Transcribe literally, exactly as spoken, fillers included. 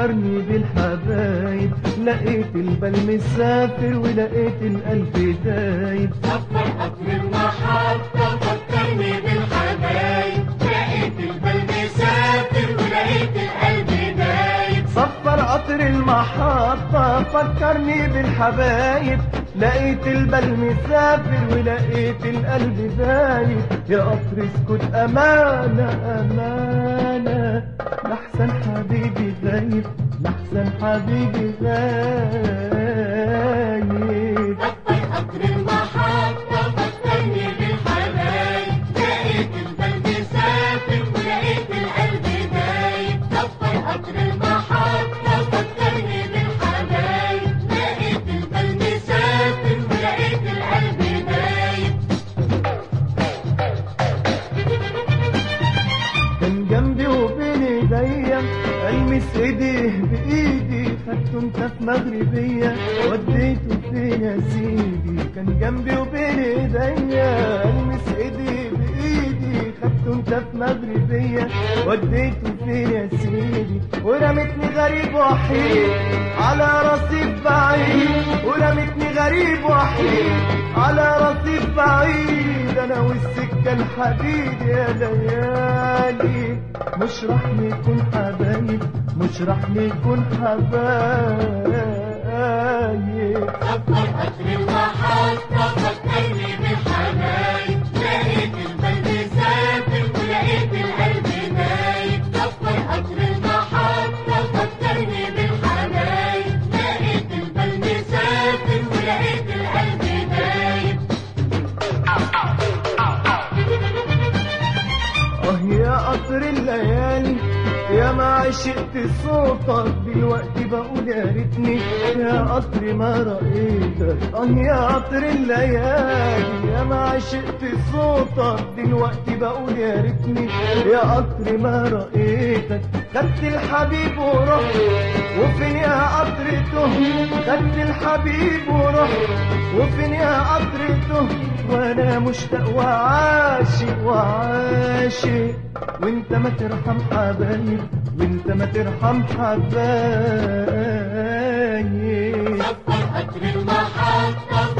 فكرني بالحبايب، لقيت البال مسافر ولقيت القلب دايب. صفر قطر المحطة فكرني بالحبايب، لقيت البال مسافر ولقيت القلب دايب. صفر قطر المحطة فكرني بالحبايب، لقيت البال مسافر ولقيت القلب دايب. يا قطر اسكت أمانة أمانة، لحسن حبيبي غايب، لحسن حبيبي غايب. صفر قطر المحطة فكرني بالحبايب، لقيت البال مسافر ولقيت القلب دايب. صفر قطر المحطة فكرني بالحبايب، لقيت البال مسافر ولقيت القلب دايب. كان جنبي وبين ايديا المس ايديه بايدي، خدته انت في مغربيه وديته فين يا سيدي. كان جنبي وبين ايديا المس ايديه بايدي، خدته انت في مغربيه وديته فين يا سيدي. ورمتني غريب وحيد على رصيف بعيد، ورمتني غريب وحيد على رصيف بعيد. انا والسكه الحديد يا ليالي، مش راح نكون حبايب، مش راح نكون حبايب. صفر قطر المحطة فكرني بالحبايب، لقيت البال مسافر ولقيت القلب دايب. صفر قطر المحطة فكرني بالحبايب، لقيت البال مسافر ولقيت القلب دايب. اه يا قطر الليالي يا ما عشقت صوتك، دلوقتي بقول يا ريتني يا قطر ما رأيتك. اه يا قطر الليالي يا ما عشقت صوتك، دلوقتي بقول يا ريتني يا قطر ما رأيتك. خدت الحبيب ورحت وفين يا قطر تهت، خدت الحبيب ورحت وفين يا قطر تهت. وانا مشتاق وعاشق وعاشق، وانت ما ترحم حبايب، وانت ما ترحم حبايب. صفر قطر المحطة